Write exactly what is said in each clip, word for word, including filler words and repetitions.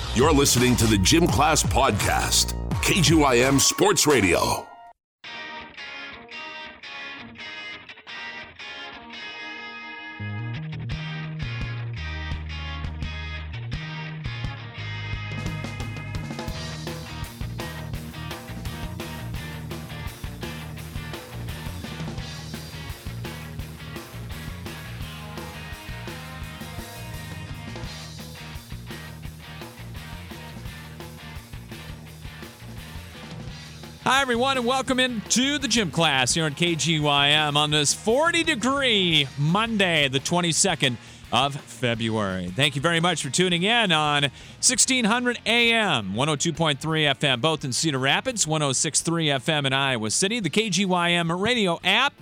You're listening to the Gym Class Podcast, K G Y M Sports Radio. Hi, everyone, and welcome into the Gym Class here on K G Y M on this forty-degree Monday, the twenty-second of February. Thank you very much for tuning in on sixteen hundred A M, one oh two point three F M, both in Cedar Rapids, one oh six point three F M in Iowa City, the K G Y M radio app,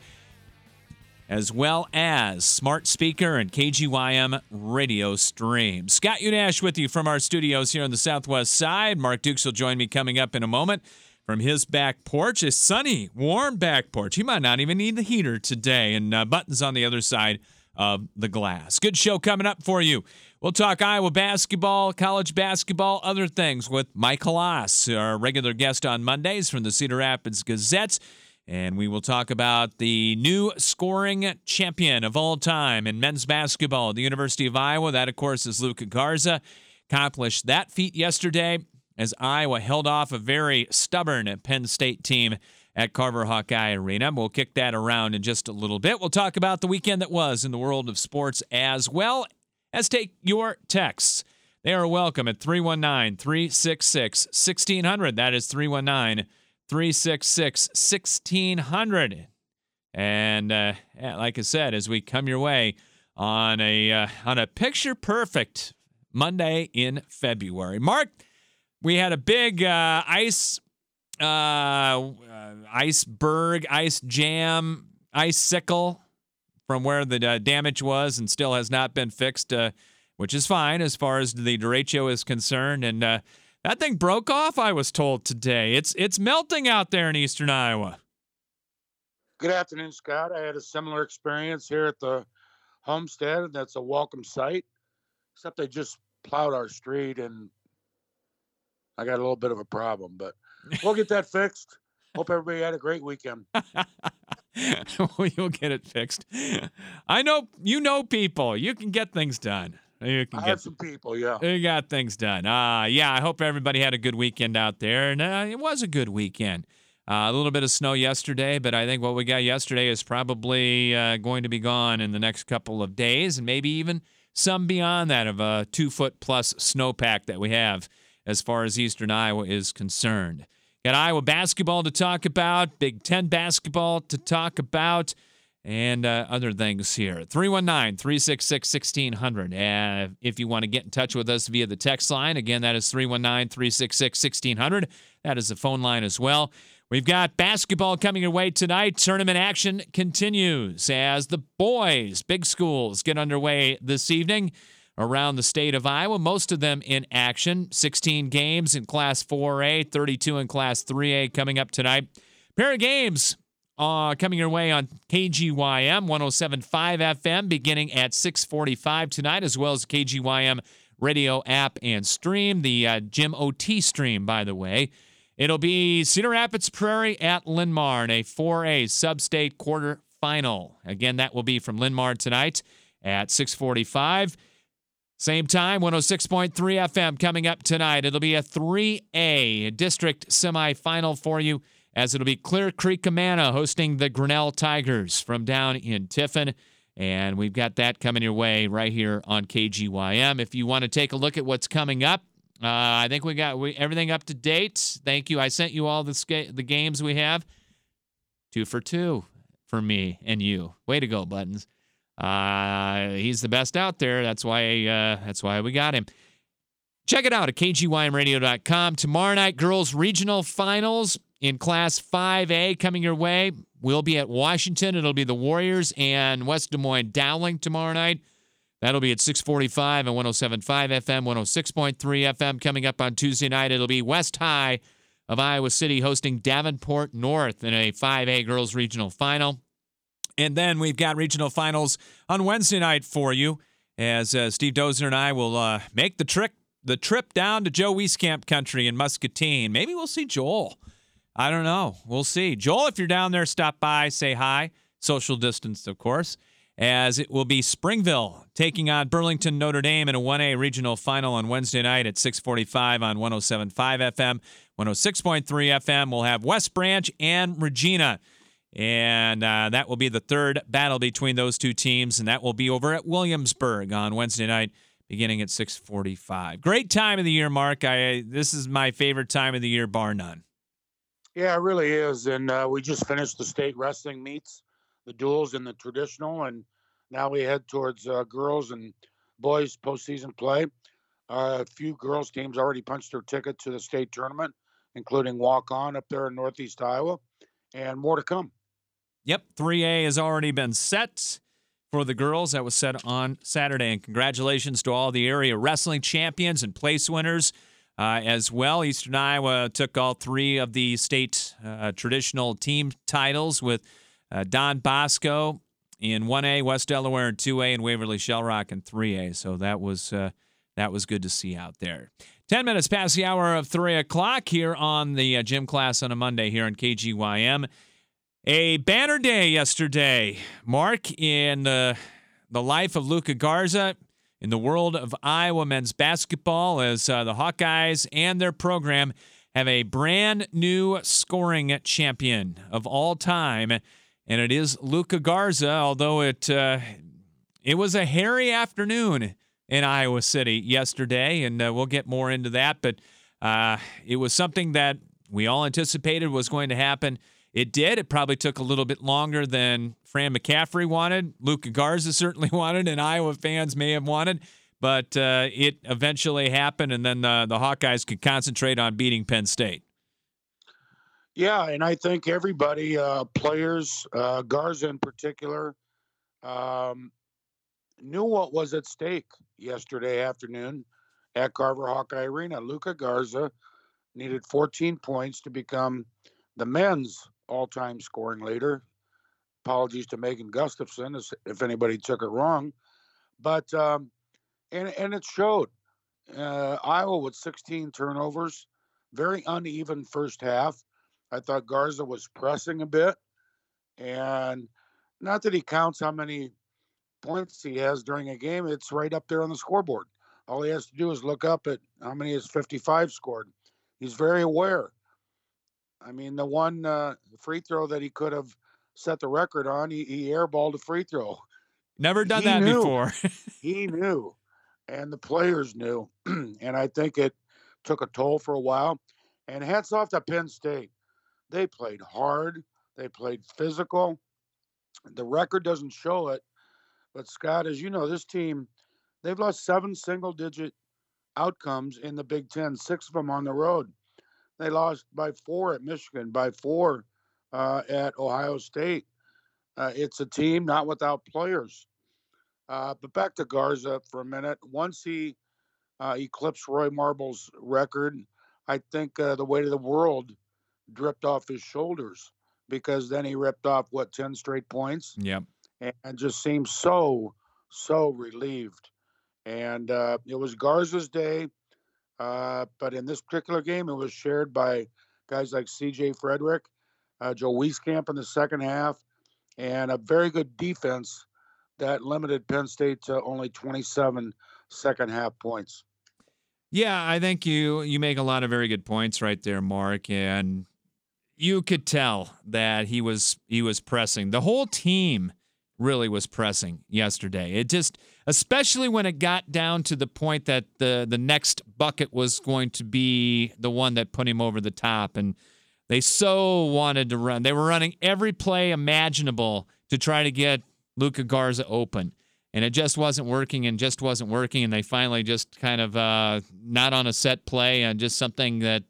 as well as smart speaker and K G Y M radio stream. Scott Unash with you from our studios here on the southwest side. Mark Dukes will join me coming up in a moment from his back porch, a sunny, warm back porch. He might not even need the heater today, and uh, Buttons on the other side of the glass. Good show coming up for you. We'll talk Iowa basketball, college basketball, other things with Mike Halas, our regular guest on Mondays from the Cedar Rapids Gazette. And we will talk about the new scoring champion of all time in men's basketball at the University of Iowa. That, of course, is Luka Garza. Accomplished that feat yesterday as Iowa held off a very stubborn Penn State team at Carver Hawkeye Arena. We'll kick that around in just a little bit. We'll talk about the weekend that was in the world of sports as well as take your texts. They are welcome at three one nine, three six six, one six zero zero. That is three one nine, three six six, one six zero zero. And uh, yeah, like I said, as we come your way on a uh, on a picture-perfect Monday in February. Mark, we had a big uh, ice, uh, uh, iceberg, ice jam, icicle from where the uh, damage was and still has not been fixed, uh, which is fine as far as the derecho is concerned. And uh, that thing broke off, I was told today. It's it's melting out there in eastern Iowa. Good afternoon, Scott. I had a similar experience here at the homestead. That's a welcome sight, except they just plowed our street and I got a little bit of a problem, but we'll get that fixed. Hope everybody had a great weekend. You'll get it fixed. I know you know people. You can get things done. You can I get have some people, yeah. You got things done. Uh, yeah, I hope everybody had a good weekend out there, and uh, it was a good weekend. Uh, a little bit of snow yesterday, but I think what we got yesterday is probably uh, going to be gone in the next couple of days, and maybe even some beyond that of a two-foot-plus snowpack that we have as far as eastern Iowa is concerned. Got Iowa basketball to talk about, Big Ten basketball to talk about, and uh, other things here. three one nine, three six six, one six zero zero. Uh, if you want to get in touch with us via the text line, again, that is three one nine, three six six, one six zero zero. That is the phone line as well. We've got basketball coming your way tonight. Tournament action continues as the boys' big schools get underway this evening around the state of Iowa, most of them in action. sixteen games in Class four A, thirty-two in Class three A coming up tonight. Pair of games uh, coming your way on K G Y M, one oh seven point five F M, beginning at six forty-five tonight, as well as K G Y M radio app and stream, the uh, Gym O T stream, by the way. It'll be Cedar Rapids Prairie at Linn-Mar in a four A sub-state quarterfinal. Again, that will be from Linn-Mar tonight at six forty-five. Same time, one oh six point three F M coming up tonight. It'll be a three A district semifinal for you, as it'll be Clear Creek Amana hosting the Grinnell Tigers from down in Tiffin. And we've got that coming your way right here on K G Y M. If you want to take a look at what's coming up, uh, I think we got we, everything up to date. Thank you. I sent you all the, ska- the games we have. Two for two for me and you. Way to go, Buttons. Uh, he's the best out there. That's why uh, that's why we got him. Check it out at K G Y M radio dot com. Tomorrow night, girls regional finals in Class five A coming your way. We'll be at Washington. It'll be the Warriors and West Des Moines Dowling tomorrow night. That'll be at six forty-five and one oh seven point five F M, one oh six point three F M. Coming up on Tuesday night, it'll be West High of Iowa City hosting Davenport North in a five A girls regional final. And then we've got regional finals on Wednesday night for you, as uh, Steve Dozer and I will uh, make the trip the trip down to Joe Wieskamp country in Muscatine. Maybe we'll see Joel. I don't know. We'll see. Joel, if you're down there, stop by, say hi. Social distance, of course, as it will be Springville taking on Burlington Notre Dame in a one A regional final on Wednesday night at six forty-five on one oh seven point five F M, one oh six point three F M. We'll have West Branch and Regina. And uh, that will be the third battle between those two teams, and that will be over at Williamsburg on Wednesday night, beginning at six forty-five. Great time of the year, Mark. I This is my favorite time of the year, bar none. Yeah, it really is. And uh, we just finished the state wrestling meets, the duels and the traditional, and now we head towards uh, girls and boys postseason play. Uh, a few girls teams already punched their ticket to the state tournament, including Walk-On up there in Northeast Iowa, and more to come. Yep, three A has already been set for the girls. That was set on Saturday. And congratulations to all the area wrestling champions and place winners uh, as well. Eastern Iowa took all three of the state uh, traditional team titles with uh, Don Bosco in one A, West Delaware in two A, and Waverly Shellrock in three A. So that was uh, that was good to see out there. Ten minutes past the hour of three o'clock here on the uh, gym class on a Monday here on K G Y M. A banner day yesterday, Mark, in the, the life of Luka Garza, in the world of Iowa men's basketball, as uh, the Hawkeyes and their program have a brand new scoring champion of all time, and it is Luka Garza, although it uh, it was a hairy afternoon in Iowa City yesterday, and uh, we'll get more into that, but uh, it was something that we all anticipated was going to happen. It did. It probably took a little bit longer than Fran McCaffrey wanted, Luka Garza certainly wanted, and Iowa fans may have wanted, but uh, it eventually happened, and then uh, the Hawkeyes could concentrate on beating Penn State. Yeah, and I think everybody, uh, players, uh, Garza in particular, um, knew what was at stake yesterday afternoon at Carver Hawkeye Arena. Luka Garza needed fourteen points to become the men's all-time scoring leader. Apologies to Megan Gustafson if anybody took it wrong. But, um, and, and it showed. Uh, Iowa with sixteen turnovers, very uneven first half. I thought Garza was pressing a bit. And not that he counts how many points he has during a game, it's right up there on the scoreboard. All he has to do is look up at how many his fifty-five scored. He's very aware. I mean, the one uh, free throw that he could have set the record on, he, he airballed a free throw. Never done he that knew. before. He knew, and the players knew. And I think it took a toll for a while. And hats off to Penn State. They played hard. They played physical. The record doesn't show it. But, Scott, as you know, this team, they've lost seven single-digit outcomes in the Big Ten, six of them on the road. They lost by four at Michigan, by four uh, at Ohio State. Uh, it's a team not without players. Uh, but back to Garza for a minute. Once he uh, eclipsed Roy Marble's record, I think uh, the weight of the world dripped off his shoulders, because then he ripped off, what, ten straight points? Yep. And just seemed so, so relieved. And uh, it was Garza's day. Uh, but in this particular game, it was shared by guys like C J Frederick, uh, Joe Wieskamp in the second half, and a very good defense that limited Penn State to only twenty-seven second half points. Yeah, I think you you make a lot of very good points right there, Mark, and you could tell that he was he was pressing. The whole team really was pressing yesterday. It just, especially when it got down to the point that the the next bucket was going to be the one that put him over the top, and they so wanted to run. They were running every play imaginable to try to get Luka Garza open, and it just wasn't working and just wasn't working, and they finally just kind of uh, not on a set play and just something that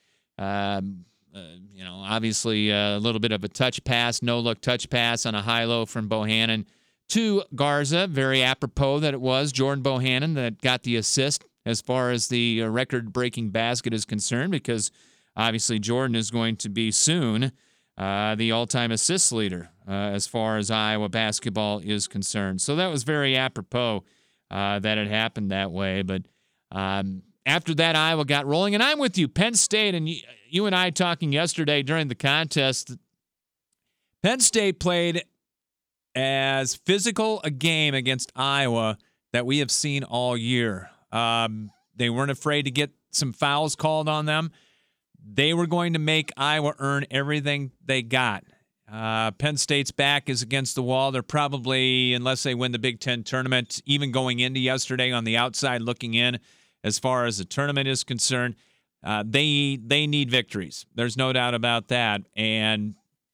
um, Uh, you know, obviously uh, a little bit of a touch pass, no-look touch pass on a high-low from Bohannon to Garza. Very apropos that it was Jordan Bohannon that got the assist as far as the uh, record-breaking basket is concerned, because obviously Jordan is going to be soon uh, the all-time assist leader uh, as far as Iowa basketball is concerned. So that was very apropos uh, that it happened that way. But um, after that, Iowa got rolling. And I'm with you. Penn State, and you, you and I talking yesterday during the contest, Penn State played as physical a game against Iowa that we have seen all year. Um, they weren't afraid to get some fouls called on them. They were going to make Iowa earn everything they got. Uh, Penn State's back is against the wall. They're probably, unless they win the Big Ten tournament, even going into yesterday on the outside looking in as far as the tournament is concerned, uh, they they need victories. There's no doubt about that. And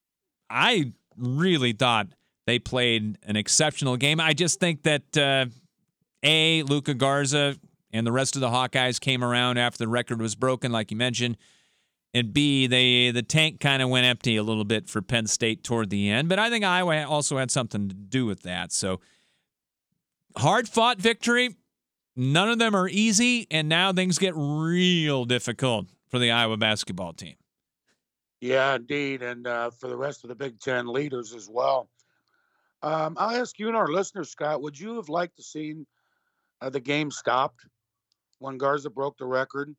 I really thought they played an exceptional game. I just think that, uh, A, Luka Garza and the rest of the Hawkeyes came around after the record was broken, like you mentioned. And B, they the tank kind of went empty a little bit for Penn State toward the end. But I think Iowa also had something to do with that. So hard-fought victory. None of them are easy, and now things get real difficult for the Iowa basketball team. Yeah, indeed, and uh, for the rest of the Big Ten leaders as well. Um, I'll ask you and our listeners, Scott, would you have liked to see uh, the game stopped when Garza broke the record?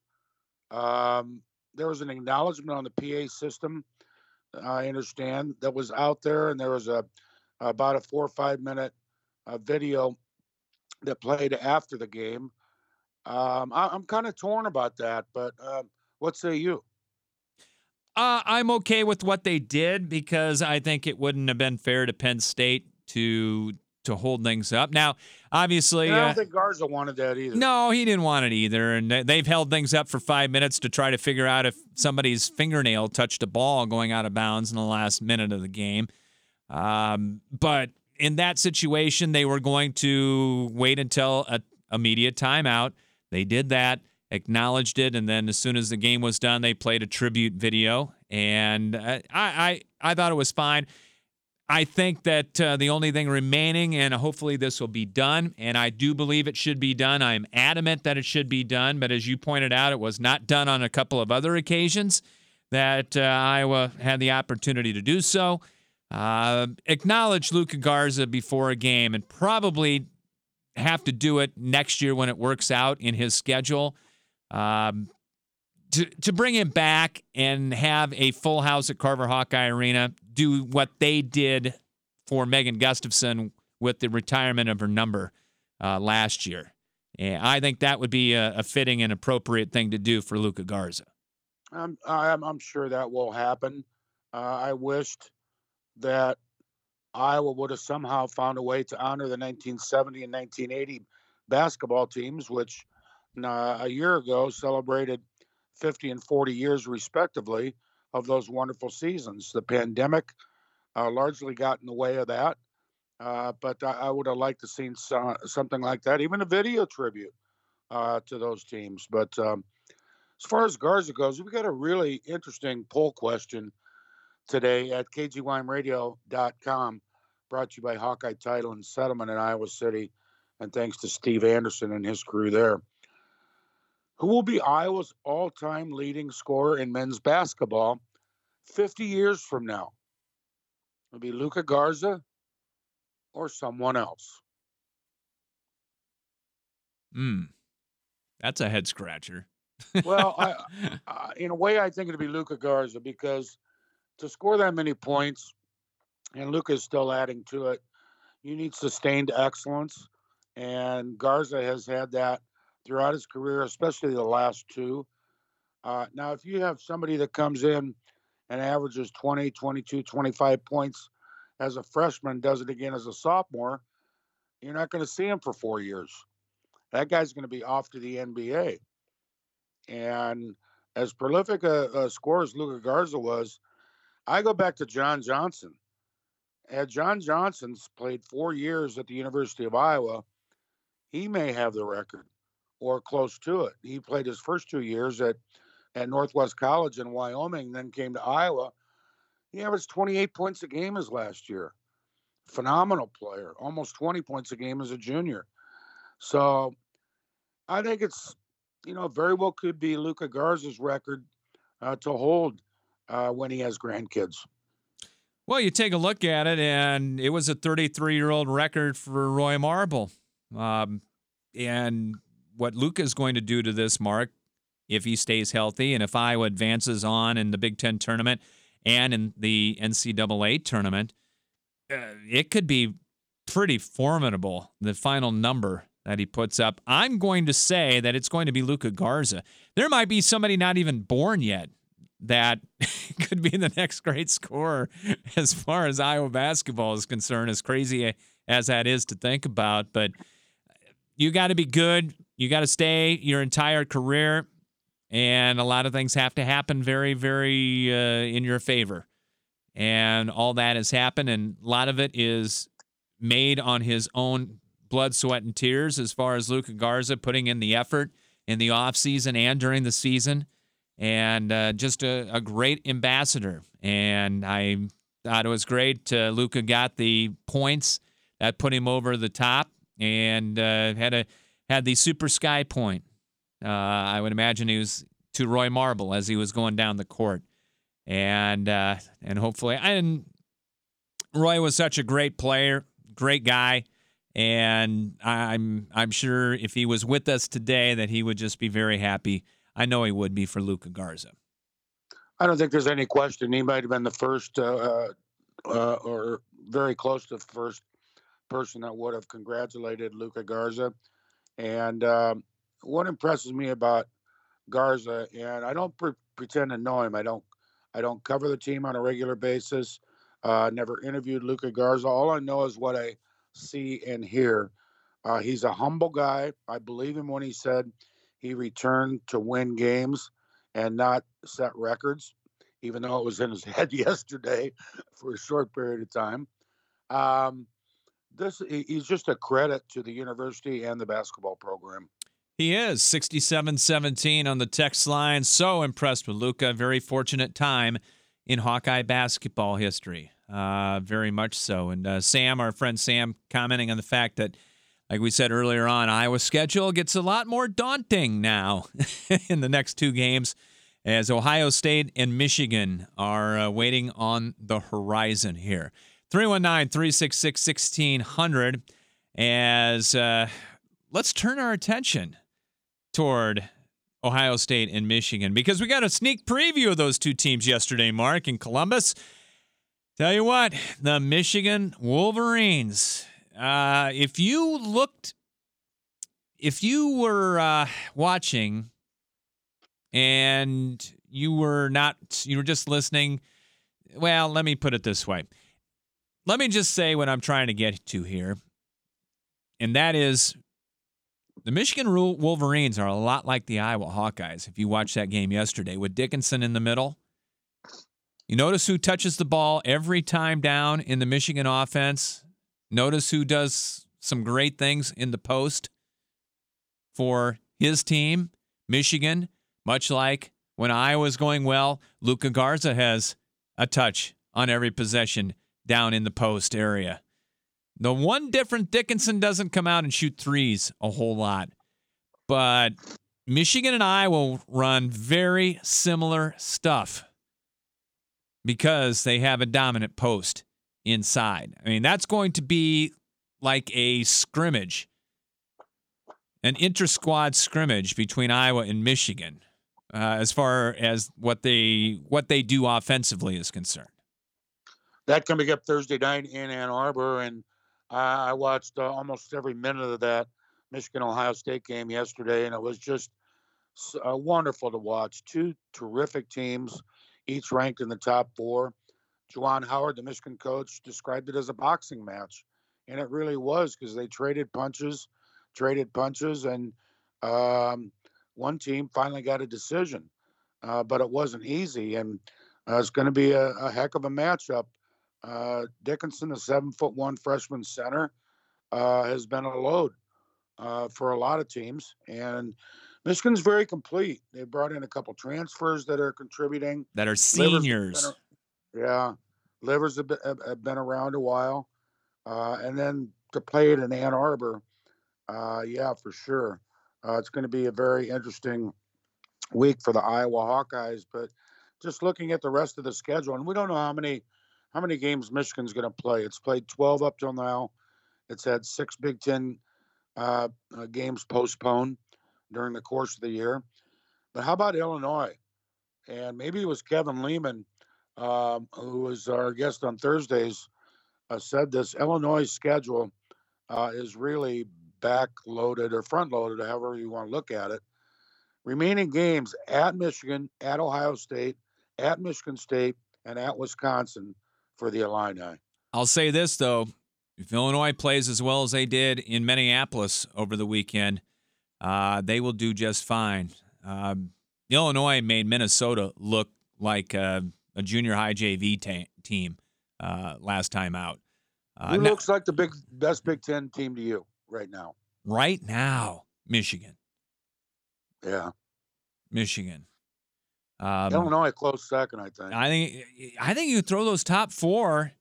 Um There was an acknowledgement on the P A system, I understand, that was out there, and there was a about a four or five minute uh, video that played after the game. Um, I, I'm kind of torn about that, but uh, what say you? Uh, I'm okay with what they did because I think it wouldn't have been fair to Penn State to to hold things up. Now, obviously, And I don't uh, think Garza wanted that either. no, he didn't want it either. And they've held things up for five minutes to try to figure out if somebody's fingernail touched a ball going out of bounds in the last minute of the game. Um, but in that situation, they were going to wait until a immediate timeout. They did that, acknowledged it, and then as soon as the game was done, they played a tribute video. And I, I, I thought it was fine. I think that uh, the only thing remaining, and hopefully this will be done, and I do believe it should be done. I'm adamant that it should be done, but as you pointed out, it was not done on a couple of other occasions that uh, Iowa had the opportunity to do so. Uh, acknowledge Luka Garza before a game and probably have to do it next year when it works out in his schedule. Um, to, to bring him back and have a full house at Carver Hawkeye Arena, do what they did for Megan Gustafson with the retirement of her number uh, last year. And I think that would be a, a fitting and appropriate thing to do for Luka Garza. I'm, I'm, I'm sure that will happen. Uh, I wished that Iowa would have somehow found a way to honor the nineteen seventy and nineteen eighty basketball teams, which uh, a year ago celebrated fifty and forty years respectively of those wonderful seasons. The pandemic uh, largely got in the way of that, uh, but I, I would have liked to seen so, something like that, even a video tribute uh, to those teams. But um, as far as Garza goes, we got a really interesting poll question today at K G Y M radio dot com, brought to you by Hawkeye Title and Settlement in Iowa City, and thanks to Steve Anderson and his crew there. Who will be Iowa's all-time leading scorer in men's basketball fifty years from now? It'll be Luka Garza or someone else. Hmm. That's a head scratcher. Well, I, uh, in a way, I think it'll be Luka Garza because to score that many points, and Luka's still adding to it, you need sustained excellence, and Garza has had that throughout his career, especially the last two. Uh, now, if you have somebody that comes in and averages twenty, twenty-two, twenty-five points as a freshman, does it again as a sophomore, you're not going to see him for four years. That guy's going to be off to the N B A. And as prolific a, a scorer as Luka Garza was, I go back to John Johnson. Had John Johnson's played four years at the University of Iowa, he may have the record or close to it. He played his first two years at, at Northwest College in Wyoming, then came to Iowa. He averaged twenty-eight points a game his last year. Phenomenal player, almost twenty points a game as a junior. So I think it's, you know, very well could be Luka Garza's record uh, to hold uh, when he has grandkids. Well, you take a look at it, and it was a thirty-three-year-old record for Roy Marble. Um, and what Luka is going to do to this, Mark, if he stays healthy and if Iowa advances on in the Big Ten tournament and in the N C double A tournament, uh, it could be pretty formidable, the final number that he puts up. I'm going to say that it's going to be Luka Garza. There might be somebody not even born yet that could be the next great scorer as far as Iowa basketball is concerned, as crazy as that is to think about. But you got to be good. You got to stay your entire career, and a lot of things have to happen very, very uh, in your favor. And all that has happened, and a lot of it is made on his own blood, sweat, and tears as far as Luka Garza putting in the effort in the offseason and during the season. And uh, just a, a great ambassador. And I thought it was great. Uh, Luka got the points that put him over the top, and uh, had a had the super sky point. Uh, I would imagine he was to Roy Marble as he was going down the court. And uh, and hopefully, and Roy was such a great player, great guy, and I'm I'm sure if he was with us today that he would just be very happy. I know he would be for Luka Garza. I don't think there's any question. He might have been the first uh, uh, or very close to the first person that would have congratulated Luka Garza. And um, what impresses me about Garza, and I don't pre- pretend to know him. I don't I don't cover the team on a regular basis. Uh, never interviewed Luka Garza. All I know is what I see and hear. Uh, he's a humble guy. I believe him when he said he returned to win games and not set records, even though it was in his head yesterday for a short period of time. Um, this he's just a credit to the university and the basketball program. He is sixty-seven seventeen on the text line. So impressed with Luka. Very fortunate time in Hawkeye basketball history. Uh, very much so. And uh, Sam, our friend Sam, commenting on the fact that, like we said earlier on, Iowa's schedule gets a lot more daunting now in the next two games as Ohio State and Michigan are uh, waiting on the horizon here. three one nine, three six six, one six zero zero as uh, let's turn our attention toward Ohio State and Michigan, because we got a sneak preview of those two teams yesterday, Mark, in Columbus. Tell you what, the Michigan Wolverines, uh, if you looked, if you were uh, watching and you were not, you were just listening, well, let me put it this way. Let me just say what I'm trying to get to here, and that is, the Michigan Wolverines are a lot like the Iowa Hawkeyes. If you watched that game yesterday with Dickinson in the middle, you notice who touches the ball every time down in the Michigan offense. Notice who does some great things in the post for his team, Michigan. Much like when Iowa's going well, Luka Garza has a touch on every possession down in the post area. The one difference, Dickinson doesn't come out and shoot threes a whole lot. But Michigan and Iowa run very similar stuff because they have a dominant post inside. I mean, that's going to be like a scrimmage, an inter-squad scrimmage between Iowa and Michigan uh, as far as what they what they do offensively is concerned. That coming up Thursday night in Ann Arbor, and I watched uh, almost every minute of that Michigan-Ohio State game yesterday, and it was just uh, wonderful to watch. Two terrific teams, each ranked in the top four. Juwan Howard, the Michigan coach, described it as a boxing match, and it really was, because they traded punches, traded punches, and um, one team finally got a decision, uh, but it wasn't easy, and uh, it's going to be a, a heck of a matchup. Uh, Dickinson, the seven foot one freshman center, uh, has been a load uh, for a lot of teams, and Michigan's very complete. They brought in a couple transfers that are contributing. That are seniors. Livers a, yeah, Livers have been, have been around a while, uh, and then to play it in Ann Arbor, uh, yeah, for sure. Uh, it's going to be a very interesting week for the Iowa Hawkeyes. But just looking at the rest of the schedule, and we don't know how many. How many games Michigan's going to play? It's played twelve up till now. It's had six Big Ten uh, uh, games postponed. during the course of the year. But how about Illinois? And maybe it was Kevin Lehman, um, who was our guest on Thursdays, uh, said this. Illinois' schedule uh, is really back-loaded or front-loaded, however you want to look at it. Remaining games at Michigan, at Ohio State, at Michigan State, and at Wisconsin for the Illini. I'll say this, though. If Illinois plays as well as they did in Minneapolis over the weekend, uh, they will do just fine. Um, Illinois made Minnesota look like a, a junior high J V ta- team uh, last time out. Uh, Who now, looks like the big best Big Ten team to you right now? Right now, Michigan. Yeah. Michigan. Um, Illinois a close second, I think. I think I think you throw those top four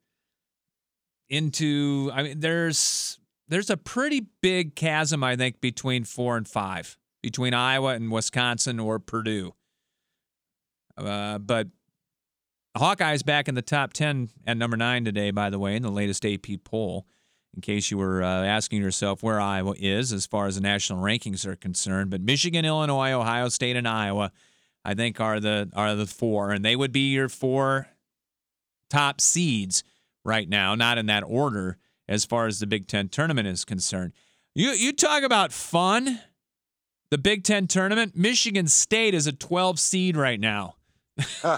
into. I mean, there's there's a pretty big chasm, I think, between four and five, between Iowa and Wisconsin or Purdue. Uh, but Hawkeyes back in the top ten at number nine today, by the way, in the latest A P poll. In case you were uh, asking yourself where Iowa is as far as the national rankings are concerned, but Michigan, Illinois, Ohio State, and Iowa, I think, are the are the four, and they would be your four top seeds right now, not in that order as far as the Big Ten tournament is concerned. You you talk about fun, the Big Ten tournament. Michigan State is a twelve seed right now. uh,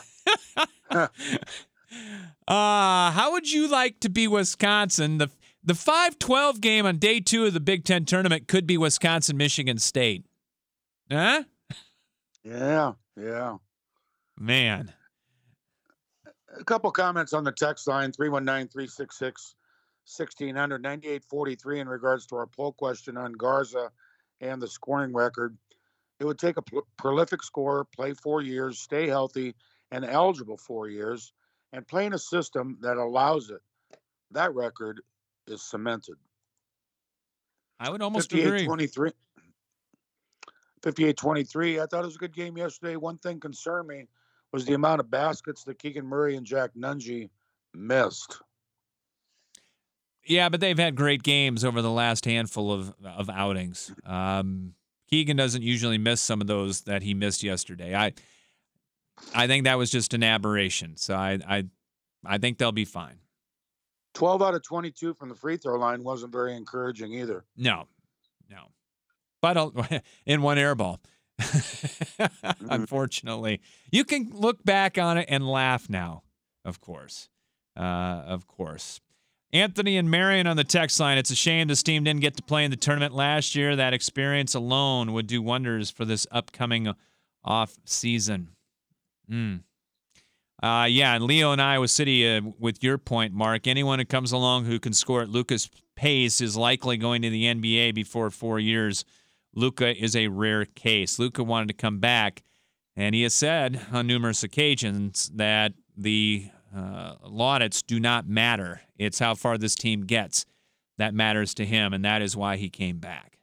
how would you like to be Wisconsin? The the five twelve game on day two of the Big Ten tournament could be Wisconsin, Michigan State. Huh? Yeah, yeah. Man. A couple comments on the text line, three one nine, three six six, one six zero zero, ninety-eight forty-three in regards to our poll question on Garza and the scoring record. It would take a pl- prolific scorer, play four years, stay healthy, and eligible four years, and play in a system that allows it. That record is cemented. I would almost fifty-eight agree. twenty-three fifty-eight twenty-three. I thought it was a good game yesterday. One thing concerned me was the amount of baskets that Keegan Murray and Jack Nunge missed. Yeah, but they've had great games over the last handful of, of outings. Um, Keegan doesn't usually miss some of those that he missed yesterday. I I think that was just an aberration. So I I, I think they'll be fine. twelve out of twenty-two from the free throw line wasn't very encouraging either. No, no. But uh, in one air ball, mm-hmm. Unfortunately. You can look back on it and laugh now, of course. Uh, of course. Anthony and Marion on the text line. It's a shame this team didn't get to play in the tournament last year. That experience alone would do wonders for this upcoming off season. Mm. Uh, yeah, and Leo and Iowa City, uh, with your point, Mark, anyone who comes along who can score at Luka's pace is likely going to the N B A before four years. Luka is a rare case. Luka wanted to come back, and he has said on numerous occasions that the uh, laudits do not matter. It's how far this team gets that matters to him, and that is why he came back.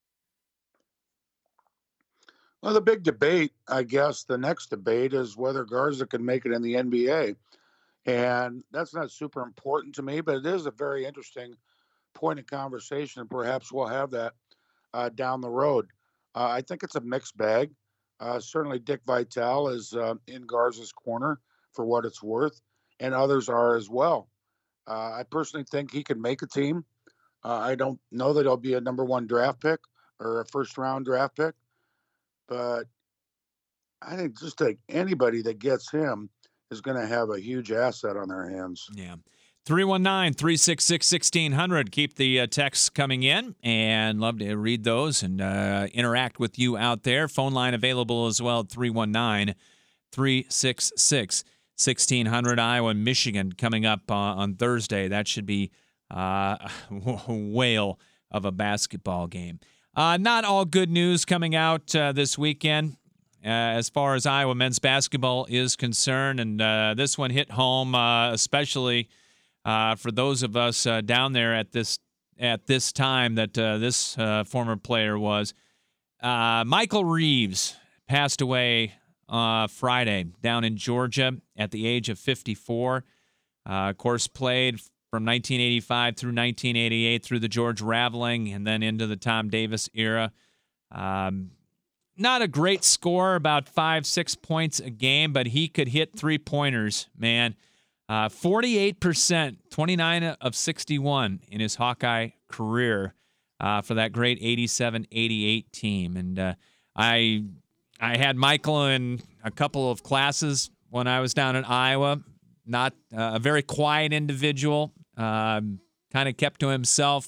Well, the big debate, I guess, the next debate is whether Garza can make it in the N B A. And that's not super important to me, but it is a very interesting point of conversation, and perhaps we'll have that uh, down the road. Uh, I think it's a mixed bag. Uh, certainly Dick Vitale is uh, in Garza's corner for what it's worth, and others are as well. Uh, I personally think he can make a team. Uh, I don't know that he'll be a number one draft pick or a first-round draft pick, but I think just like anybody that gets him is going to have a huge asset on their hands. Yeah. three one nine, three six six, one six zero zero. Keep the uh, texts coming in, and love to read those and uh, interact with you out there. Phone line available as well, three one nine, three six six, one six zero zero. Iowa and Michigan coming up uh, on Thursday. That should be uh, a whale of a basketball game. Uh, not all good news coming out uh, this weekend uh, as far as Iowa men's basketball is concerned, and uh, this one hit home, uh, especially Uh, for those of us uh, down there at this at this time that uh, this uh, former player was, uh, Michael Reeves passed away uh, Friday down in Georgia at the age of fifty-four. Uh, of course, played from nineteen eighty-five through nineteen eighty-eight through the George Raveling and then into the Tom Davis era. Um, not a great score, about five, six points a game, but he could hit three-pointers, man. Uh, forty-eight percent, twenty-nine of sixty-one in his Hawkeye career uh, for that great eighty-seven eighty-eight team. And uh, I I had Michael in a couple of classes when I was down in Iowa. Not uh, a very quiet individual, um, kind of kept to himself,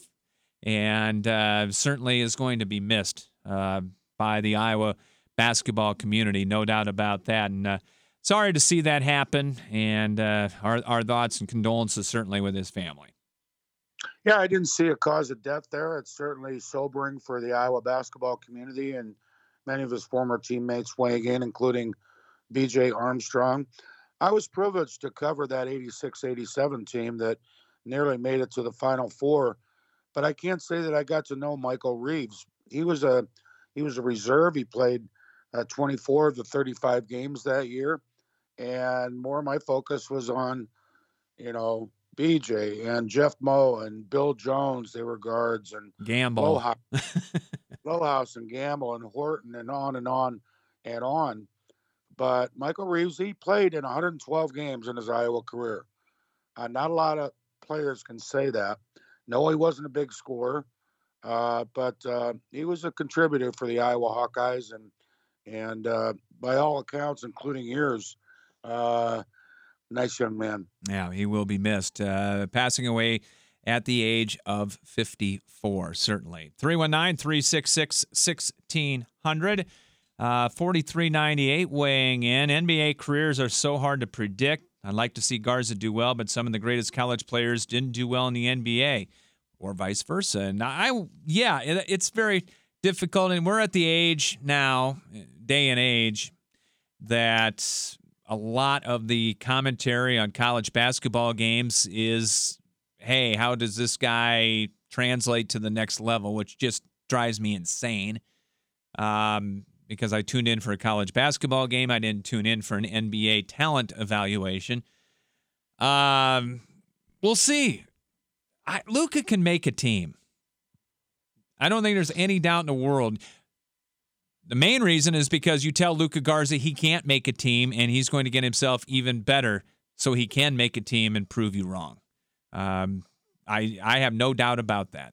and uh, certainly is going to be missed uh, by the Iowa basketball community, no doubt about that. And uh, sorry to see that happen, and uh, our, our thoughts and condolences certainly with his family. Yeah, I didn't see a cause of death there. It's certainly sobering for the Iowa basketball community and many of his former teammates weighing in, including B J Armstrong. I was privileged to cover that eighty-six eighty-seven team that nearly made it to the Final Four, but I can't say that I got to know Michael Reeves. He was a he was a reserve. He played uh, twenty-four of the thirty-five games that year, and more of my focus was on, you know, B J and Jeff Moe and Bill Jones. They were guards, and Gamble, Lohaus, Lohaus and Gamble and Horton, and on and on and on. But Michael Reeves, he played in one hundred twelve games in his Iowa career. Uh, not a lot of players can say that. No, he wasn't a big scorer, uh, but uh, he was a contributor for the Iowa Hawkeyes, and and uh, by all accounts, including yours, uh, nice young man. Yeah, he will be missed. Uh, passing away at the age of fifty-four, certainly. three one nine, three six six, one six zero zero. Uh, forty-three ninety-eight weighing in. N B A careers are so hard to predict. I'd like to see Garza do well, but some of the greatest college players didn't do well in the N B A, or vice versa. And I, yeah, it, it's very difficult. And we're at the age now, day and age, that a lot of the commentary on college basketball games is, hey, how does this guy translate to the next level, which just drives me insane. Um, because I tuned in for a college basketball game. I didn't tune in for an N B A talent evaluation. Um, we'll see. I, Luka can make a team. I don't think there's any doubt in the world. The main reason is because you tell Luka Garza he can't make a team, and he's going to get himself even better so he can make a team and prove you wrong. Um, I I have no doubt about that.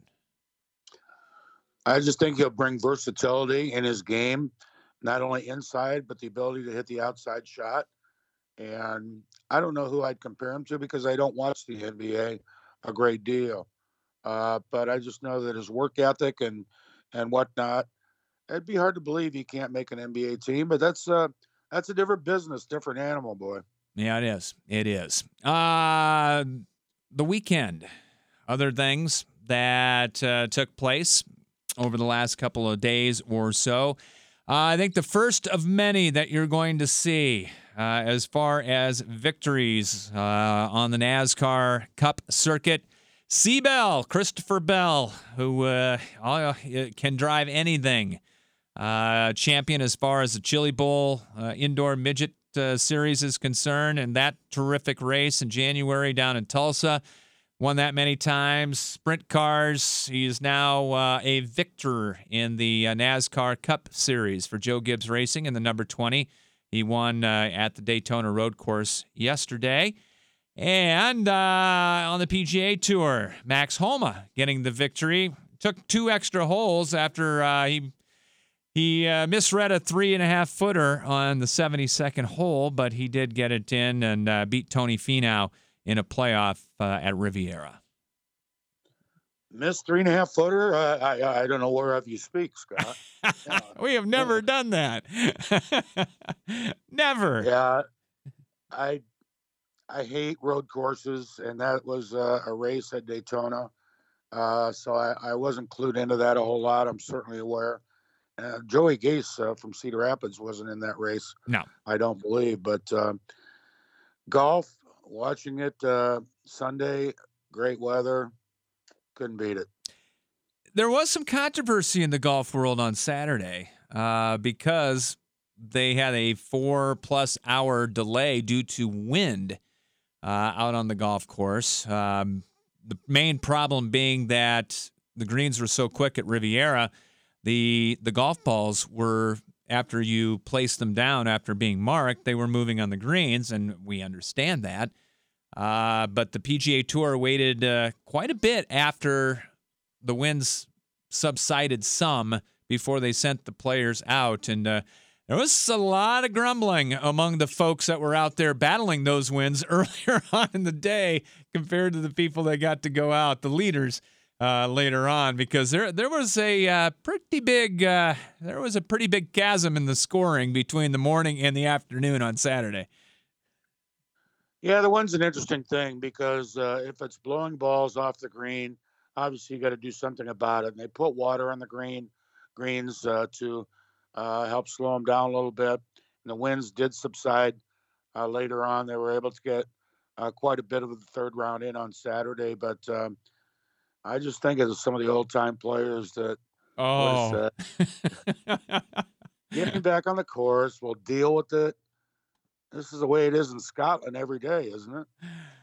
I just think he'll bring versatility in his game, not only inside, but the ability to hit the outside shot. And I don't know who I'd compare him to because I don't watch the N B A a great deal. Uh, but I just know that his work ethic and, and whatnot, it'd be hard to believe he can't make an N B A team, but that's, uh, that's a different business, different animal, boy. Yeah, it is. It is. Uh, the weekend, other things that uh, took place over the last couple of days or so. Uh, I think the first of many that you're going to see uh, as far as victories uh, on the NASCAR Cup circuit. C. Bell, Christopher Bell, who uh, can drive anything. Uh, champion as far as the Chili Bowl uh, indoor midget uh, series is concerned, and that terrific race in January down in Tulsa. Won that many times. Sprint cars. He is now uh, a victor in the uh, NASCAR Cup Series for Joe Gibbs Racing in the number twenty. He won uh, at the Daytona Road Course yesterday. And uh, on the P G A Tour, Max Homa getting the victory. Took two extra holes after uh, he he uh, misread a three and a half footer on the seventy-second hole, but he did get it in and uh, beat Tony Finau in a playoff uh, at Riviera. Missed three and a half footer? Uh, I I don't know whereof you speak, Scott. Yeah. We have never done that. Never. Yeah, I I hate road courses, and that was uh, a race at Daytona. Uh, so I, I wasn't clued into that a whole lot. I'm certainly aware. Uh, Joey Gase uh, from Cedar Rapids wasn't in that race. No. I don't believe. But uh, golf, watching it uh, Sunday, great weather, couldn't beat it. There was some controversy in the golf world on Saturday uh, because they had a four-plus hour delay due to wind uh, out on the golf course. Um, the main problem being that the greens were so quick at Riviera, the the golf balls were after you place them down after being marked, they were moving on the greens, and we understand that. Uh, but the P G A Tour waited uh, quite a bit after the winds subsided some before they sent the players out. And uh, there was a lot of grumbling among the folks that were out there battling those winds earlier on in the day compared to the people that got to go out, the leaders, uh, later on, because there there was a uh, pretty big uh, there was a pretty big chasm in the scoring between the morning and the afternoon on Saturday. Yeah, the wind's an interesting thing because uh, if it's blowing balls off the green, obviously you got to do something about it. And they put water on the green greens uh, to uh, help slow them down a little bit. And the winds did subside uh, later on. They were able to get uh, quite a bit of the third round in on Saturday. But um, I just think of some of the old time players that oh, uh, getting back on the course. We'll deal with it. This is the way it is in Scotland every day, isn't it?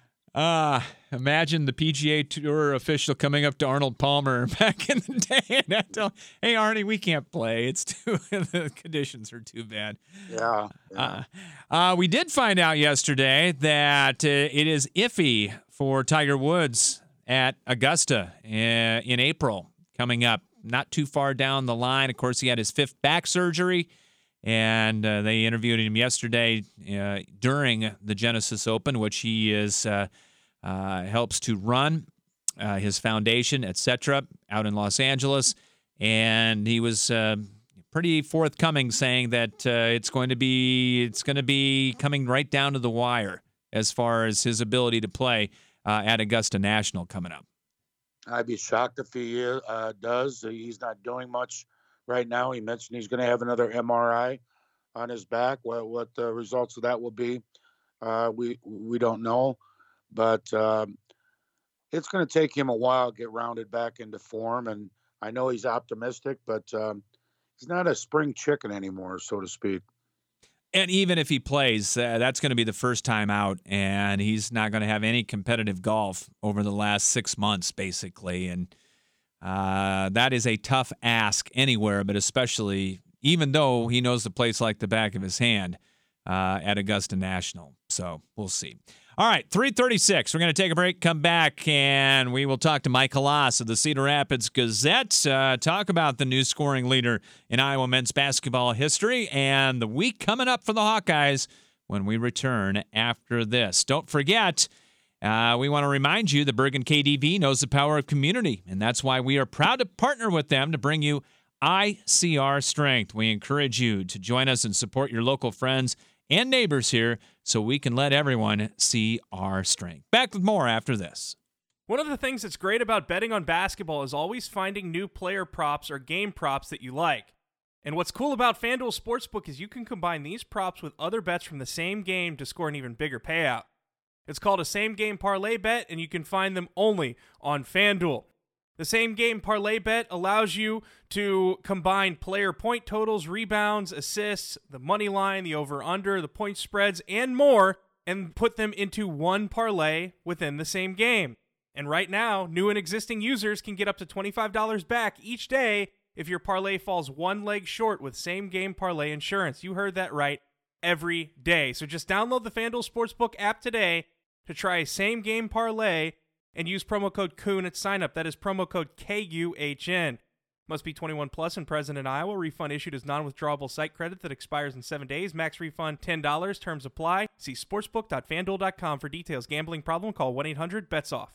Ah, uh, imagine the P G A Tour official coming up to Arnold Palmer back in the day and tell, "Hey, Arnie, we can't play. It's too the conditions are too bad." Yeah. yeah. Uh, uh, we did find out yesterday that uh, it is iffy for Tiger Woods at Augusta uh, in April coming up. Not too far down the line. Of course, he had his fifth back surgery. And uh, they interviewed him yesterday uh, during the Genesis Open, which he is uh, uh, helps to run uh, his foundation, et cetera, out in Los Angeles. And he was uh, pretty forthcoming, saying that uh, it's going to be it's going to be coming right down to the wire as far as his ability to play uh, at Augusta National coming up. I'd be shocked if he uh, does. He's not doing much right now. He mentioned he's going to have another M R I on his back. What, what the results of that will be, uh, we we don't know. But um, it's going to take him a while to get rounded back into form. And I know he's optimistic, but um, he's not a spring chicken anymore, so to speak. And even if he plays, uh, that's going to be the first time out, and he's not going to have any competitive golf over the last six months, basically. And Uh, that is a tough ask anywhere, but especially even though he knows the place like the back of his hand uh, at Augusta National. So we'll see. All right, three thirty-six. We're going to take a break, come back, and we will talk to Mike Halas of the Cedar Rapids Gazette, uh, talk about the new scoring leader in Iowa men's basketball history and the week coming up for the Hawkeyes when we return after this. Don't forget, Uh, we want to remind you that Bergen K D V knows the power of community, and that's why we are proud to partner with them to bring you I C R Strength. We encourage you to join us and support your local friends and neighbors here so we can let everyone see our strength. Back with more after this. One of the things that's great about betting on basketball is always finding new player props or game props that you like. And what's cool about FanDuel Sportsbook is you can combine these props with other bets from the same game to score an even bigger payout. It's called a same-game parlay bet, and you can find them only on FanDuel. The same-game parlay bet allows you to combine player point totals, rebounds, assists, the money line, the over-under, the point spreads, and more, and put them into one parlay within the same game. And right now, new and existing users can get up to twenty-five dollars back each day if your parlay falls one leg short with same-game parlay insurance. You heard that right, every day. So just download the FanDuel Sportsbook app today to try a same-game parlay and use promo code Kuhn at sign-up. That is promo code K U H N. Must be twenty-one plus and present in Iowa. Refund issued as non-withdrawable site credit that expires in seven days. Max refund ten dollars. Terms apply. See sportsbook dot fan duel dot com for details. Gambling problem? Call one eight hundred bets off.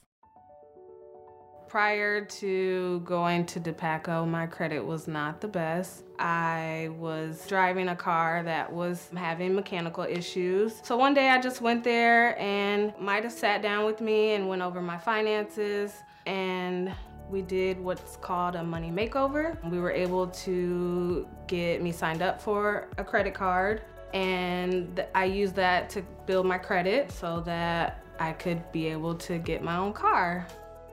Prior to going to DePaco, my credit was not the best. I was driving a car that was having mechanical issues. So one day I just went there and Mida sat down with me and went over my finances, and we did what's called a money makeover. We were able to get me signed up for a credit card, and I used that to build my credit so that I could be able to get my own car.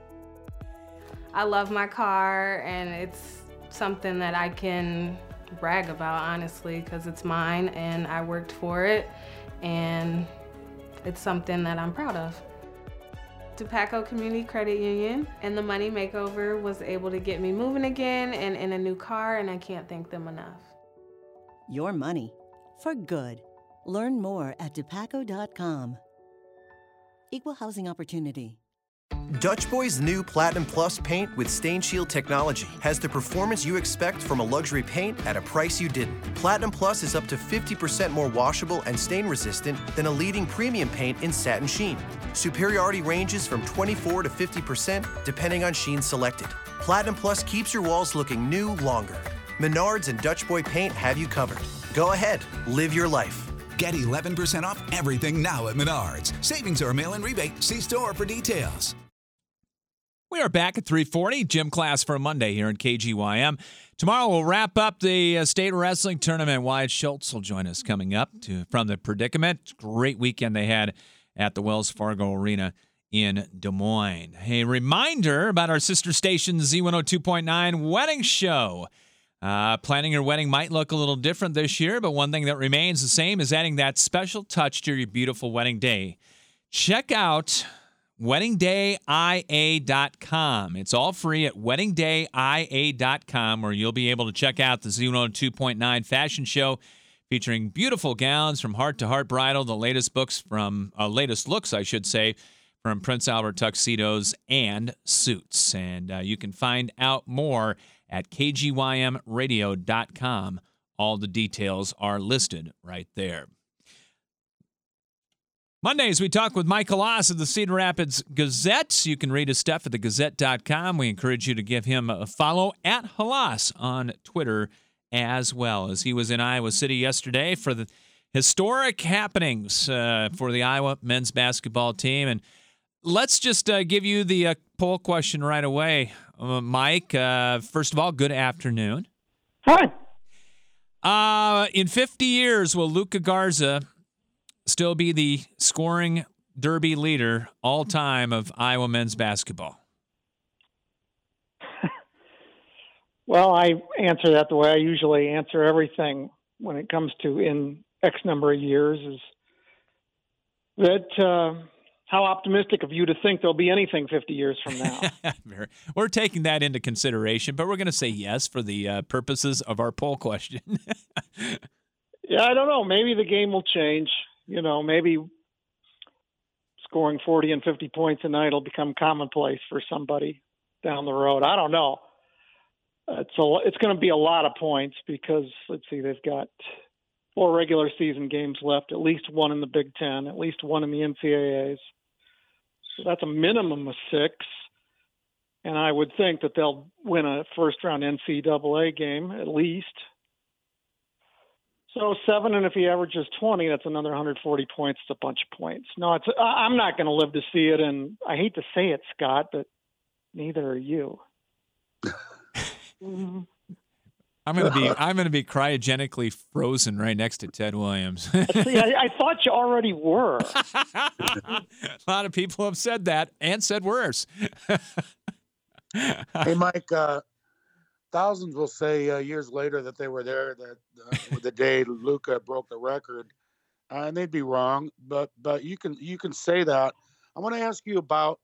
I love my car, and it's something that I can brag about, honestly, because it's mine and I worked for it, and it's something that I'm proud of. DePaco Community Credit Union and the Money Makeover was able to get me moving again and in a new car, and I can't thank them enough. Your money for good. Learn more at dupaco dot com. Equal housing opportunity. Dutch Boy's new Platinum Plus paint with Stain Shield technology has the performance you expect from a luxury paint at a price you didn't. Platinum Plus is up to fifty percent more washable and stain resistant than a leading premium paint in satin sheen. Superiority ranges from twenty-four to fifty percent depending on sheen selected. Platinum Plus keeps your walls looking new longer. Menards and Dutch Boy paint have you covered. Go ahead, live your life. Get eleven percent off everything now at Menards. Savings or mail-in rebate. See store for details. We are back at three forty, gym class for Monday here in K G Y M. Tomorrow we'll wrap up the uh, state wrestling tournament. Wyatt Schultz will join us coming up to from the Predicament. Great weekend they had at the Wells Fargo Arena in Des Moines. A reminder about our sister station Z one oh two point nine Wedding Show. Uh, planning your wedding might look a little different this year, but one thing that remains the same is adding that special touch to your beautiful wedding day. Check out wedding day I A dot com. It's all free at wedding day I A dot com, where you'll be able to check out the Z one oh two point nine fashion show featuring beautiful gowns from Heart to Heart Bridal, the latest books from, uh, latest looks, I should say, from Prince Albert tuxedos and suits. And uh, you can find out more at K G Y M radio dot com. All the details are listed right there. Mondays, we talk with Michael Oss of the Cedar Rapids Gazette. You can read his stuff at the gazette dot com. We encourage you to give him a follow at Halas on Twitter as well, as he was in Iowa City yesterday for the historic happenings uh, for the Iowa men's basketball team. And let's just uh, give you the uh, poll question right away. Uh, Mike, uh, first of all, good afternoon. Hi. Uh, in fifty years, will Luka Garza still be the scoring derby leader all time of Iowa men's basketball? Well, I answer that the way I usually answer everything when it comes to in X number of years, is that uh, how optimistic of you to think there'll be anything fifty years from now. We're taking that into consideration, but we're going to say yes for the uh, purposes of our poll question. Yeah, I don't know. Maybe the game will change. You know, maybe scoring forty and fifty points a night will become commonplace for somebody down the road. I don't know. It's a, it's going to be a lot of points because, let's see, they've got four regular season games left, at least one in the Big Ten, at least one in the N C double A's. So that's a minimum of six. And I would think that they'll win a first-round N C double A game at least. So seven, and if he averages twenty, that's another one hundred forty points. It's a bunch of points. No, it's I'm not going to live to see it, and I hate to say it, Scott, but neither are you. I'm gonna be I'm gonna be cryogenically frozen right next to Ted Williams. See, I, I thought you already were. A lot of people have said that and said worse. Hey, Mike. Uh, thousands will say uh, years later that they were there that uh, the day Luka broke the record, uh, and they'd be wrong. But but you can you can say that. I want to ask you about,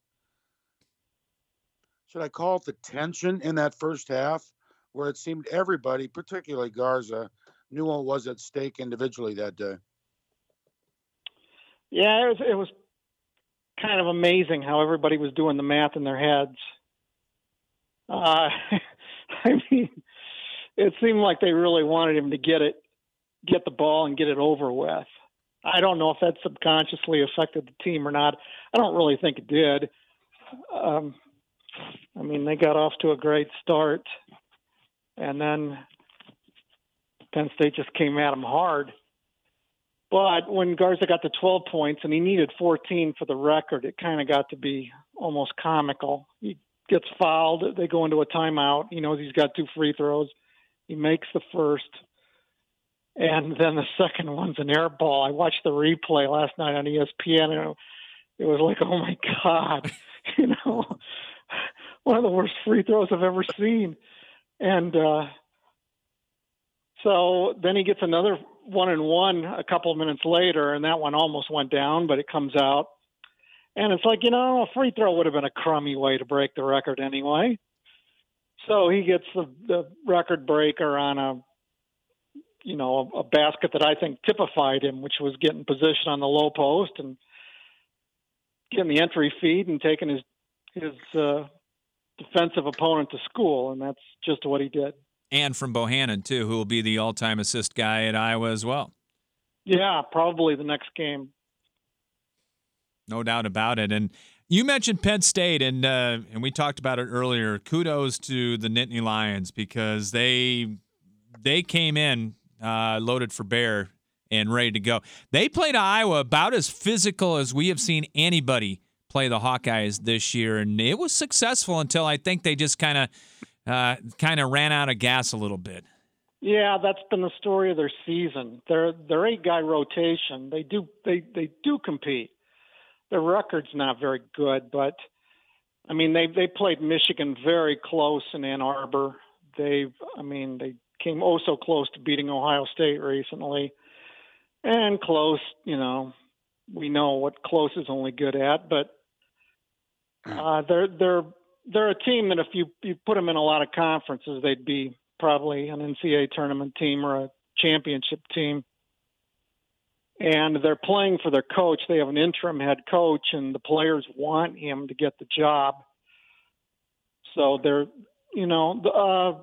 should I call it the tension in that first half, where it seemed everybody, particularly Garza, knew what was at stake individually that day? Yeah, it was, it was kind of amazing how everybody was doing the math in their heads. Uh, I mean, it seemed like they really wanted him to get it, get the ball and get it over with. I don't know if that subconsciously affected the team or not. I don't really think it did. Um, I mean, they got off to a great start, and then Penn State just came at them hard. But when Garza got to twelve points and he needed fourteen for the record, it kind of got to be almost comical. He gets fouled. They go into a timeout. He knows he's got two free throws. He makes the first. And then the second one's an air ball. I watched the replay last night on E S P N, and it was like, oh, my God. You know, one of the worst free throws I've ever seen. And uh, so then he gets another one and one a couple of minutes later, and that one almost went down, but it comes out. And it's like, you know, a free throw would have been a crummy way to break the record anyway. So he gets the, the record breaker on a you know, a, a basket that I think typified him, which was getting position on the low post and getting the entry feed and taking his his uh, defensive opponent to school, and that's just what he did. And from Bohannon, too, who will be the all-time assist guy at Iowa as well. Yeah, probably the next game. No doubt about it. And you mentioned Penn State, and uh, and we talked about it earlier. Kudos to the Nittany Lions because they they came in uh, loaded for bear and ready to go. They played Iowa about as physical as we have seen anybody play the Hawkeyes this year, and it was successful until I think they just kind of uh, kind of ran out of gas a little bit. Yeah, that's been the story of their season. Their their eight guy rotation, they do they they do compete. Their record's not very good, but I mean they they played Michigan very close in Ann Arbor. They've I mean they came oh so close to beating Ohio State recently, and close. You know, we know what close is only good at, but uh, they're they're they're a team that if you you put them in a lot of conferences, they'd be probably an N C double A tournament team or a championship team. And they're playing for their coach. They have an interim head coach, and the players want him to get the job. So they're, you know, uh,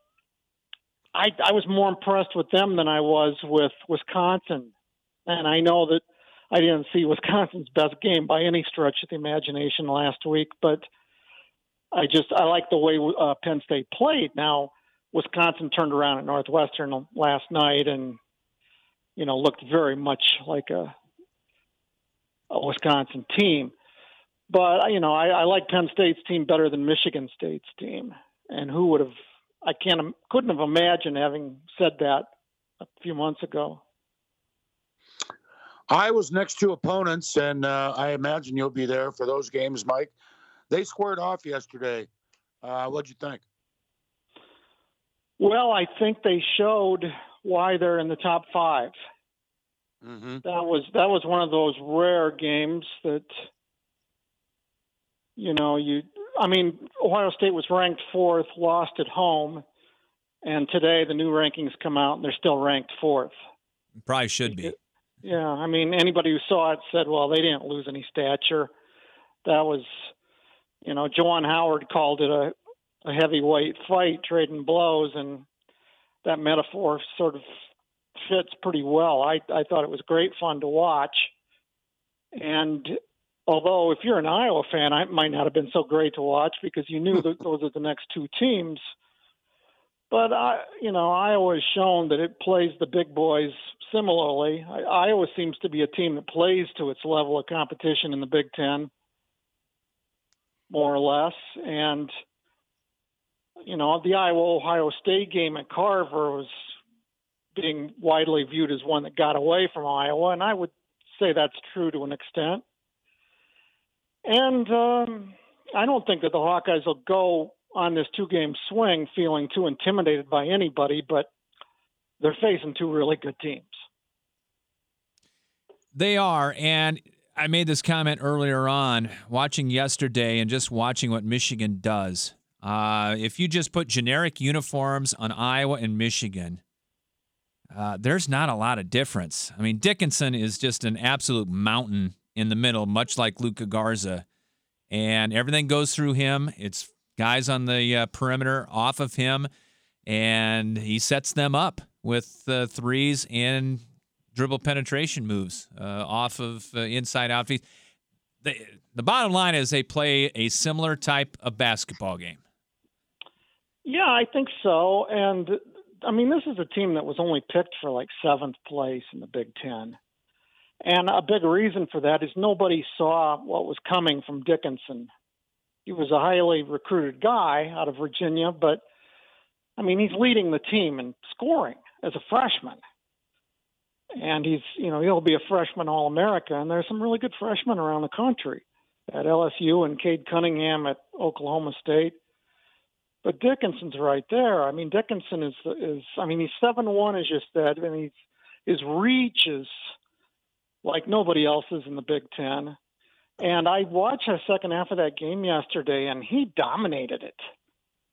I, I was more impressed with them than I was with Wisconsin. And I know that I didn't see Wisconsin's best game by any stretch of the imagination last week, but I just, I like the way uh, Penn State played. Now, Wisconsin turned around at Northwestern last night and, you know, looked very much like a, a Wisconsin team. But, you know, I, I like Penn State's team better than Michigan State's team. And who would have, I can't, couldn't have imagined having said that a few months ago. I was next to opponents, and uh, I imagine you'll be there for those games, Mike. They squared off yesterday. Uh, what'd you think? Well, I think they showed why they're in the top five. Mm-hmm. That was that was one of those rare games that, you know, you. I mean, Ohio State was ranked fourth, lost at home, and today the new rankings come out and they're still ranked fourth. Probably should be. Yeah, I mean, anybody who saw it said, "Well, they didn't lose any stature." That was, you know, Juwan Howard called it a. a heavyweight fight, trading blows, and that metaphor sort of fits pretty well. I, I thought it was great fun to watch. And although if you're an Iowa fan, it might not have been so great to watch because you knew that those are the next two teams. But, I, you know, Iowa has shown that it plays the big boys similarly. I, Iowa seems to be a team that plays to its level of competition in the Big Ten, more or less. And you know, the Iowa-Ohio State game at Carver was being widely viewed as one that got away from Iowa, and I would say that's true to an extent. And um, I don't think that the Hawkeyes will go on this two-game swing feeling too intimidated by anybody, but they're facing two really good teams. They are, and I made this comment earlier on, watching yesterday and just watching what Michigan does. Uh, if you just put generic uniforms on Iowa and Michigan, uh, there's not a lot of difference. I mean, Dickinson is just an absolute mountain in the middle, much like Luka Garza, and everything goes through him. It's guys on the uh, perimeter off of him, and he sets them up with uh, threes and dribble penetration moves uh, off of uh, inside out feeds. The, the bottom line is they play a similar type of basketball game. Yeah, I think so. And, I mean, this is a team that was only picked for like seventh place in the Big Ten. And a big reason for that is nobody saw what was coming from Dickinson. He was a highly recruited guy out of Virginia, but, I mean, he's leading the team in scoring as a freshman. And he's, you know, he'll be a freshman All-America, and there's some really good freshmen around the country at L S U and Cade Cunningham at Oklahoma State. But Dickinson's right there. I mean, Dickinson is, is I mean, he's seven one, as you said, and he's, his reach is like nobody else's in the Big Ten. And I watched the second half of that game yesterday, and he dominated it.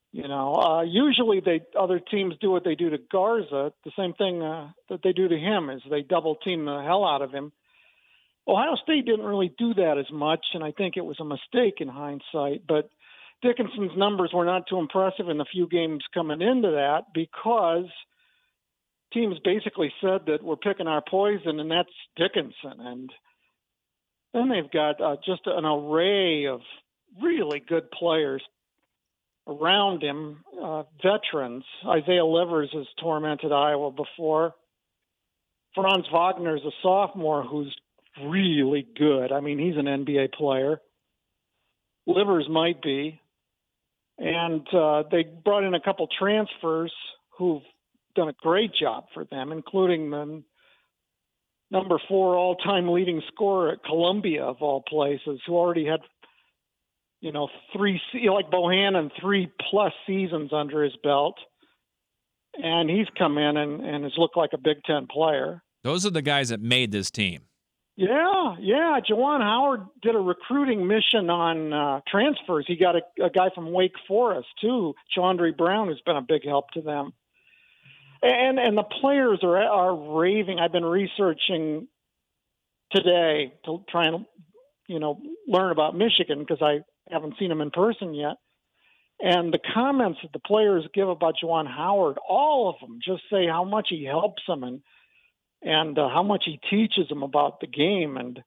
You know, uh, usually they other teams do what they do to Garza, the same thing uh, that they do to him, is they double team the hell out of him. Ohio State didn't really do that as much, and I think it was a mistake in hindsight. But Dickinson's numbers were not too impressive in the few games coming into that because teams basically said that we're picking our poison, and that's Dickinson. And then they've got uh, just an array of really good players around him, uh, veterans. Isaiah Livers has tormented Iowa before. Franz Wagner is a sophomore who's really good. I mean, he's an N B A player. Livers might be. And uh, they brought in a couple transfers who've done a great job for them, including the number four all-time leading scorer at Columbia, of all places, who already had, you know, three, like Bohannon, three-plus seasons under his belt. And he's come in and, and has looked like a Big Ten player. Those are the guys that made this team. Yeah, yeah. Juwan Howard did a recruiting mission on uh, transfers. He got a, a guy from Wake Forest, too, Chandri Brown, who's been a big help to them. And and the players are are raving. I've been researching today to try and, you know, learn about Michigan because I haven't seen them in person yet. And the comments that the players give about Juwan Howard, all of them just say how much he helps them and and uh, how much he teaches them about the game. And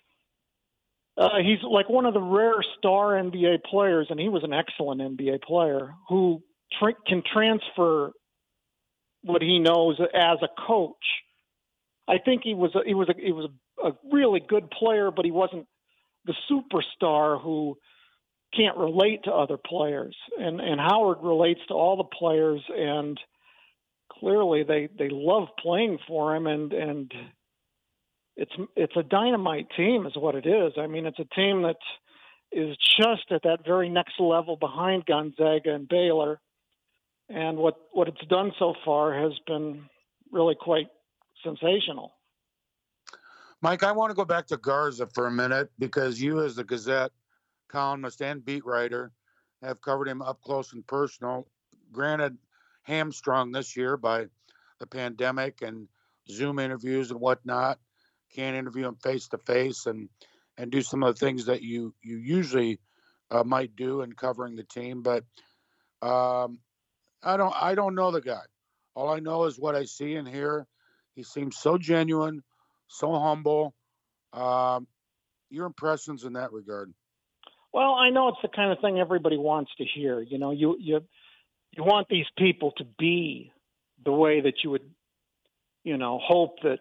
uh, he's like one of the rare star N B A players, and he was an excellent N B A player, who tra- can transfer what he knows as a coach. I think he was a, he was a, he was a, a really good player, but he wasn't the superstar who can't relate to other players. And and Howard relates to all the players, and clearly they, they love playing for him, and and it's it's a dynamite team is what it is. I mean, it's a team that is just at that very next level behind Gonzaga and Baylor. And what, what it's done so far has been really quite sensational. Mike, I want to go back to Garza for a minute because you, as the Gazette columnist and beat writer, have covered him up close and personal. Granted, hamstrung this year by the pandemic and Zoom interviews and whatnot. Can't interview him face to face and and do some of the things that you you usually uh, might do in covering the team. But um, I don't I don't know the guy. All I know is what I see and hear. He seems so genuine, so humble. Um, your impressions in that regard? Well, I know it's the kind of thing everybody wants to hear. You know, you you you want these people to be the way that you would, you know, hope that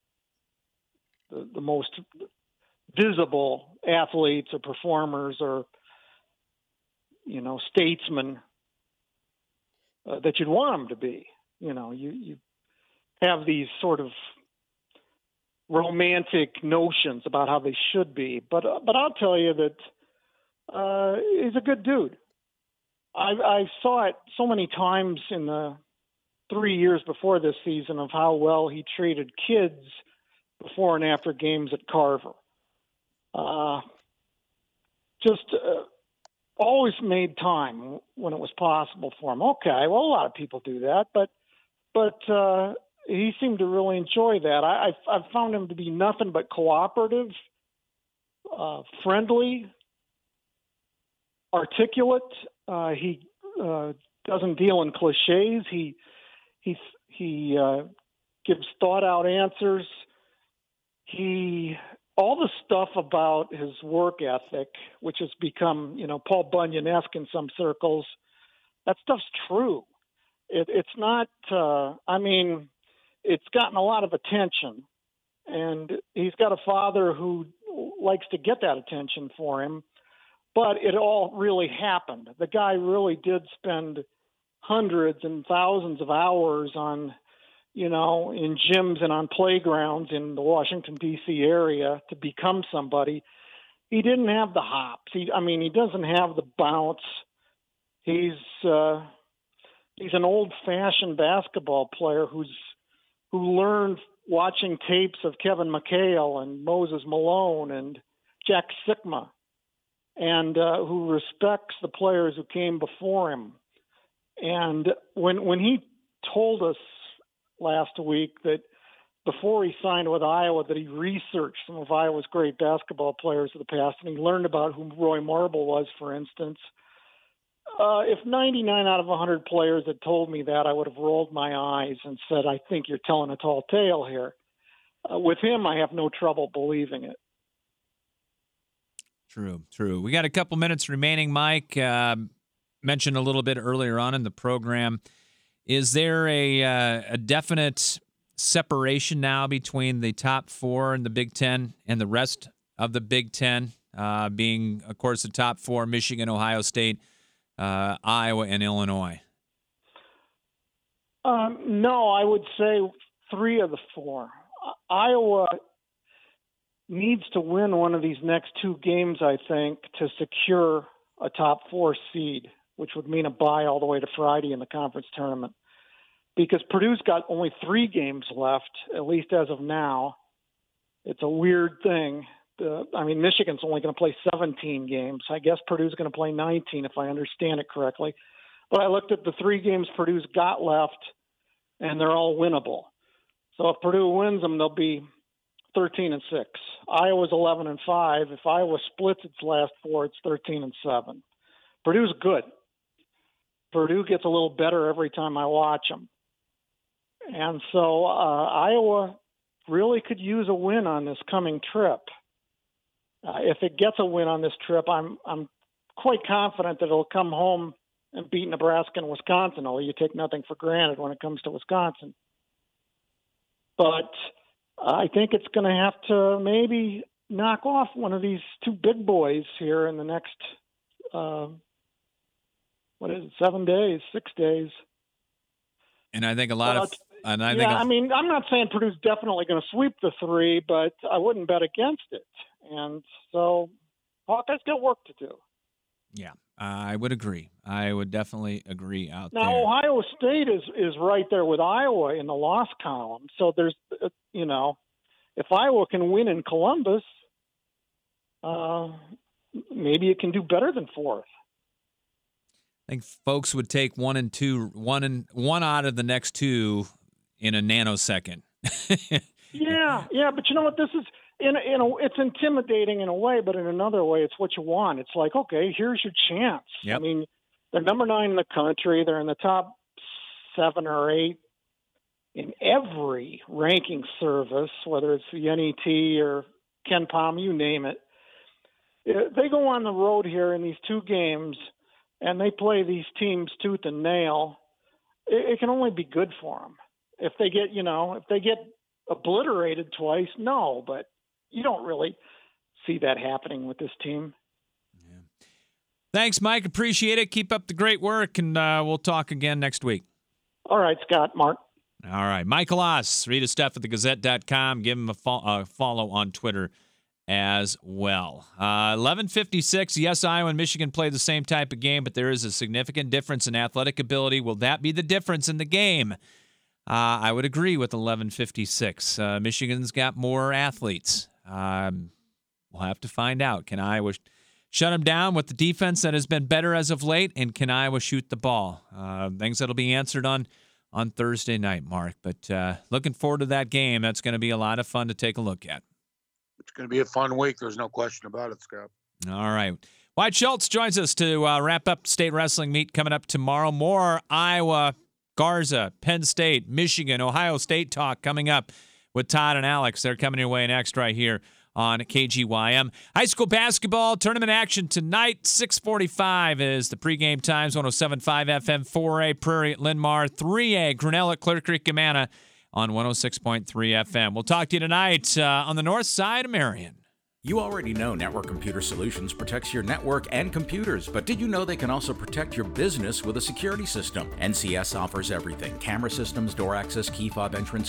the, the most visible athletes or performers or, you know, statesmen uh, that you'd want them to be. You know, you, you have these sort of romantic notions about how they should be. But uh, but I'll tell you that uh, he's a good dude. I, I saw it so many times in the three years before this season of how well he treated kids before and after games at Carver. Uh, just uh, always made time when it was possible for him. Okay, well, a lot of people do that, but but uh, he seemed to really enjoy that. I, I, I found him to be nothing but cooperative, uh, friendly, articulate. Uh, he uh, doesn't deal in cliches. He he he uh, gives thought out answers. He all the stuff about his work ethic, which has become, you know, Paul Bunyan-esque in some circles. That stuff's true. It, it's not. Uh, I mean, it's gotten a lot of attention, and he's got a father who likes to get that attention for him. But it all really happened. The guy really did spend hundreds and thousands of hours on, you know, in gyms and on playgrounds in the Washington, D C area to become somebody. He didn't have the hops. He, I mean, he doesn't have the bounce. He's uh, he's an old-fashioned basketball player who's who learned watching tapes of Kevin McHale and Moses Malone and Jack Sikma, and uh, who respects the players who came before him. And when when he told us last week that before he signed with Iowa that he researched some of Iowa's great basketball players of the past, and he learned about who Roy Marble was, for instance, uh, if ninety-nine out of one hundred players had told me that, I would have rolled my eyes and said, I think you're telling a tall tale here. Uh, with him, I have no trouble believing it. True, true. We got a couple minutes remaining, Mike. Uh, mentioned a little bit earlier on in the program. Is there a uh, a definite separation now between the top four in the Big Ten and the rest of the Big Ten, uh, being, of course, the top four, Michigan, Ohio State, uh, Iowa, and Illinois? Um, no, I would say three of the four. Iowa needs to win one of these next two games, I think, to secure a top four seed, which would mean a bye all the way to Friday in the conference tournament. Because Purdue's got only three games left, at least as of now. It's a weird thing. The, I mean, Michigan's only going to play seventeen games. I guess Purdue's going to play nineteen, if I understand it correctly. But I looked at the three games Purdue's got left, and they're all winnable. So if Purdue wins them, they'll be thirteen and six. Iowa's eleven and five. If Iowa splits its last four, it's thirteen and seven. Purdue's good. Purdue gets a little better every time I watch them. And so uh, Iowa really could use a win on this coming trip. Uh, if it gets a win on this trip, I'm I'm quite confident that it'll come home and beat Nebraska and Wisconsin, although you take nothing for granted when it comes to Wisconsin. But I think it's going to have to maybe knock off one of these two big boys here in the next, uh, what is it, seven days, six days. And I think a lot uh, of – and I yeah, think a, I mean, I'm not saying Purdue's definitely going to sweep the three, but I wouldn't bet against it. And so Hawkeyes got work to do. Yeah, I would agree. I would definitely agree out now, there. Now, Ohio State is, is right there with Iowa in the loss column. So there's, uh, you know, if Iowa can win in Columbus, uh, maybe it can do better than fourth. I think folks would take one and two, one and one out of the next two in a nanosecond. yeah, yeah, but you know what? This is in a, in a, it's intimidating in a way, but in another way, it's what you want. It's like, okay, here's your chance. Yep. I mean, they're number nine in the country. They're in the top seven or eight in every ranking service, whether it's the N E T or Ken Pom, you name it. They go on the road here in these two games, and they play these teams tooth and nail. It, it can only be good for them. If they get, you know, if they get obliterated twice, no, but you don't really see that happening with this team. Yeah. Thanks, Mike. Appreciate it. Keep up the great work, and uh, we'll talk again next week. All right, Scott, Mark. All right. Michael Oss, read his stuff at the gazette dot com. Give him a fo- uh, follow on Twitter as well. Uh, eleven fifty-six, yes, Iowa and Michigan play the same type of game, but there is a significant difference in athletic ability. Will that be the difference in the game? Uh, I would agree with eleven fifty-six. Uh, Michigan's got more athletes. Um, we'll have to find out. Can Iowa shut them down with the defense that has been better as of late, and can Iowa shoot the ball? Uh, things that'll be answered on, on Thursday night, Mark. But uh, looking forward to that game. That's going to be a lot of fun to take a look at. It's going to be a fun week. There's no question about it, Scott. All right. Wyatt Schultz joins us to uh, wrap up state wrestling meet coming up tomorrow. More Iowa, Garza, Penn State, Michigan, Ohio State talk coming up with Todd and Alex. They're coming your way next right here on K G Y M. High school basketball tournament action tonight. six forty-five is the pregame times. one oh seven point five F M, four A Prairie at Linn-Mar, three A Grinnell at Clear Creek, Amana on one oh six point three F M. We'll talk to you tonight uh, on the north side of Marion. You already know Network Computer Solutions protects your network and computers, but did you know they can also protect your business with a security system? N C S offers everything: camera systems, door access, key fob entrance,